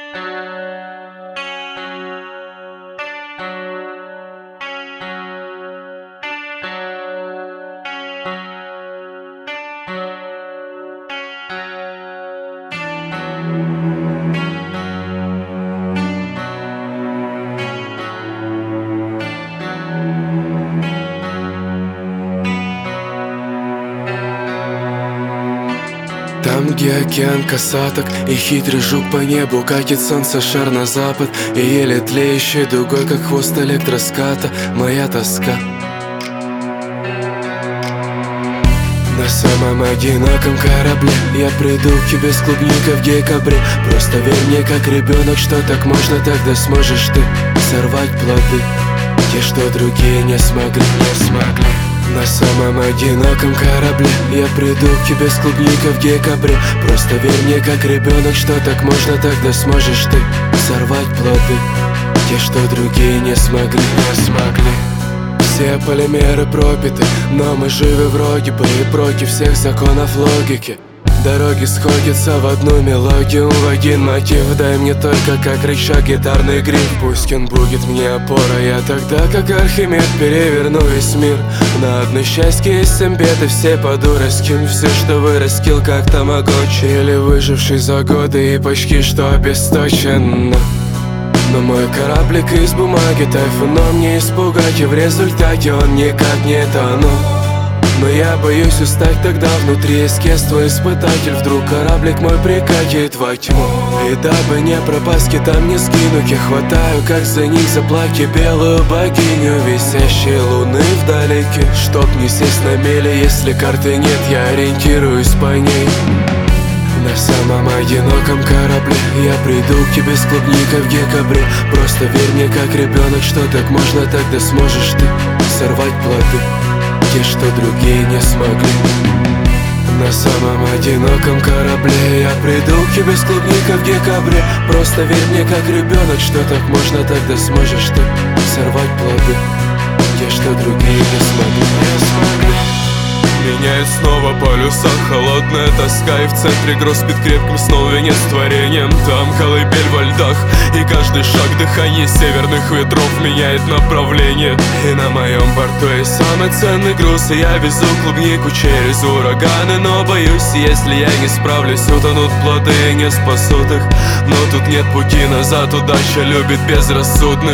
Там, где океан касаток и хитрый жук по небу, катит солнце шар на запад, и еле тлеющей дугой, как хвост электроската, моя тоска. На самом одиноком корабле я приду к тебе с клубникой в декабре. Просто верь мне, как ребенок, что так можно, тогда сможешь ты сорвать плоды, те, что другие не смогли. На самом одиноком корабле я приду к тебе с клубникой в декабре. Просто верь мне, как ребенок, что так можно, тогда сможешь ты сорвать плоды, те, что другие не смогли. Все полимеры пропиты, но мы живы вроде бы и против всех законов логики. Дороги сходятся в одну мелодию, в один мотив. Дай мне только как рычаг гитарный гриф. Пусть он будет мне опорой, я тогда как Архимед переверну весь мир. На одно счастье есть 7 бед, и все по-дурацки. Все, что вырастил как тамагочи, или выживший за годы и почти что обесточен. Но мой кораблик из бумаги, тайфуном не испугать, и в результате он никак не тонул. Но я боюсь устать, тогда внутри есть твой испытатель. Вдруг кораблик мой прикатит во тьму, и дабы не пропасть, там не сгину, я хватаю, как за них за платье, белую богиню висящей луны вдалеке. Чтоб не сесть на мели, если карты нет, я ориентируюсь по ней. На самом одиноком корабле я приду к тебе с клубникой в декабре. Просто верь мне, как ребенок, что так можно, тогда сможешь ты сорвать плоды, те, что другие не смогли. На самом одиноком корабле я приду к тебе с клубникой в декабре. Просто верь мне, как ребенок, что так можно, тогда сможешь ты сорвать плоды, те, что другие не смогли. Меняет снова полюса холодная тоска, и в центре гроз спит крепким сном венец творением. Там колыбель во льдах, и каждый шаг дыхание северных ветров меняет направление. И на моем борту есть самый ценный груз, и я везу клубнику через ураганы. Но боюсь, если я не справлюсь, утонут плоды и не спасут их. Но тут нет пути назад, удача любит безрассудных.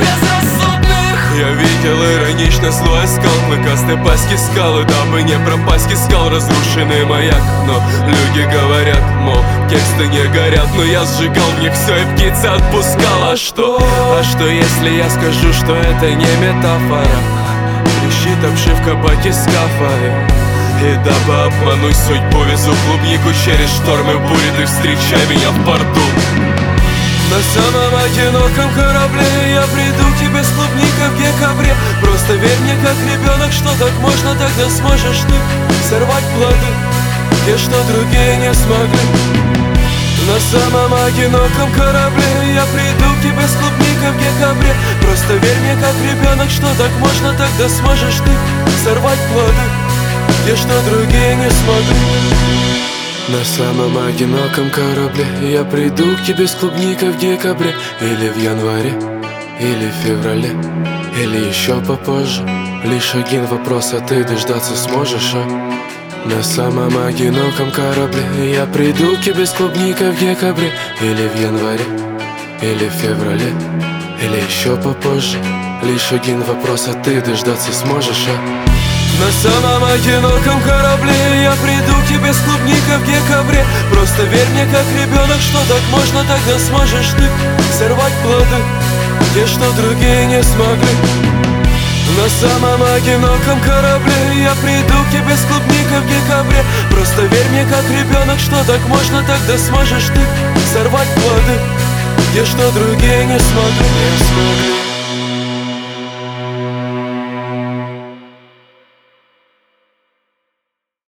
Я видел иронично слой скал, клыкастые паски скалы, дабы не пропасть, искал разрушенный маяк. Но люди говорят, мол, тексты не горят, но я сжигал в них все, и птица отпускала. А что если я скажу, что это не метафора? Трещит обшивка батискафа, и дабы обмануть судьбу, везу клубнику через штормы бури, ты встречай меня в порту. На самом одиноком корабле я приду к тебе с клубникой в декабре. Просто верь мне, как ребенок, что так можно, тогда сможешь ты сорвать плоды, те, что другие не смогли. На самом одиноком корабле я приду к тебе с клубникой в декабре. Просто верь мне, как ребенок, что так можно, тогда сможешь ты сорвать плоды, те, что другие не смогли. На самом одиноком корабле я приду к тебе с клубникой в декабре. Или в январе, или в феврале, или еще попозже. Лишь один вопрос, а ты дождаться сможешь, а? На самом одиноком корабле я приду к тебе с клубникой в декабре. Или в январе, или в феврале, или еще попозже. Лишь один вопрос, а ты дождаться сможешь, а? На самом одиноком корабле я приду к тебе с клубникой в декабре. Просто верь мне, как ребенок, что так можно, тогда сможешь ты сорвать плоды, те, что другие не смогли. На самом одиноком корабле я приду к тебе с клубникой в декабре. Просто верь мне, как ребенок, что так можно, тогда сможешь ты сорвать плоды, те, что другие не смогли.